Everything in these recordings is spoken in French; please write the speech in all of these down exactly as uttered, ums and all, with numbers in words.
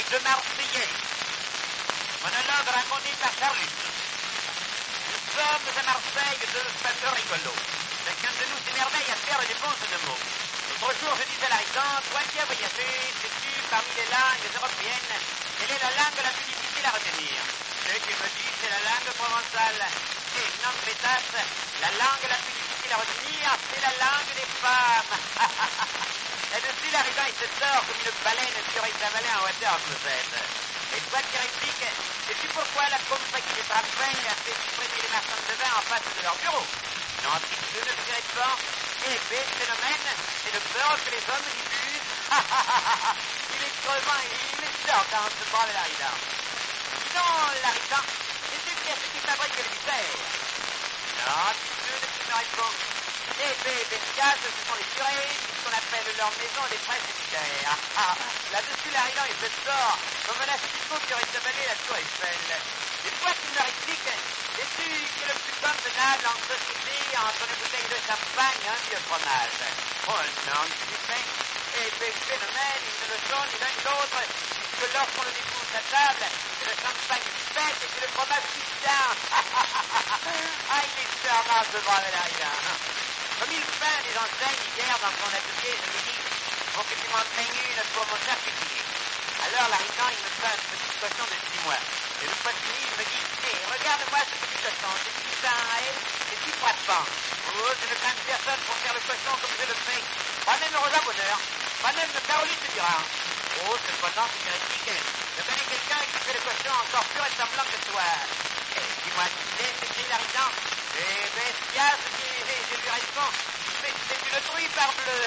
de Marseillais. Monologue raconté par Carlus. Nous sommes à Marseille de façon rigolo. Chacun de nous s'émerveille à faire des bons de mots. L'autre jour, je disais à l'habitant, toi qui as voyagé, sais-tu, parmi les langues européennes, quelle est la langue la plus difficile à retenir? Ceux qui me disent, c'est la langue provençale. Et non, pétasse, la langue la plus difficile à retenir, c'est la langue des femmes. Là-dessus, l'arrivant, il se sort comme une baleine qui aurait avalé un water closet. Et toi qui répliques, sais-tu pourquoi la compagnie des Parfums a fait supprimer les marchands de vin en face de leur bureau? Non, si tu ne dirais pas, eh bien, le phénomène, c'est le beurre que les hommes diffusent. Il est crevant et il est sort dans ce brave l'arrivant. Dis donc, l'arrivant, sais-tu qui est-ce qui fabrique le mystère? Non, si tu ne tu me réponds. Eh bien, Bestias, ce sont les curés, ce qu'on appelle leur maison des presbytères. Ah, là-dessus, l'arrivant, il se sort comme un asticot qui aurait avalé la tour Eiffel. Et toi qui me répliques, sais-tu que le plus convenable en société entre une bouteille de champagne et un vieux fromage? Oh non, tu sais. Eh bien, le phénomène, ils ne le sont ni l'un ni l'autre, puisque lorsqu'on le dépose à table, c'est le champagne qui pète et c'est le fromage qui tient. Ah, il est charmant, ce brave l'arrivant. Comme il peint des enseignes hier dans son atelier, je lui dis, faut que tu m'en peignes une pour mon certifié. Alors l'arrivant, il me fait une petite cochon de six mois. Et le fois fini, il me dit, hé, hey, regarde-moi ce petit cochon, c'est petit ça à elle, et tu frappant. Oh, je ne crains personne pour faire le cochon comme je le fais. Pas même Rosa Bonheur, pas même Caroline te dira. Oh, cependant, c'est hérétique. Je connais quelqu'un qui fait le cochon encore plus ressemblant que toi. Et dis-moi qui c'est, c'est l'arrivant. Eh, Bestias, je lui réponds, mais c'est une truie parbleu.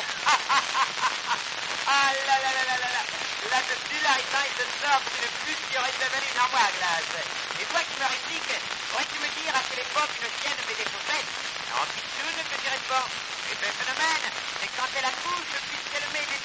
Ah là là là là là là. Là-dessus, l'arrivant, il se sort comme une pute qui aurait avalé une armoire à glace. Et toi qui me répliques, pourrais-tu me dire à quelle époque une chienne met des chaussettes? Non, pitchoune, que tu réponds. Et ben, phénomène, c'est quand elle accouche, puisqu'elle met des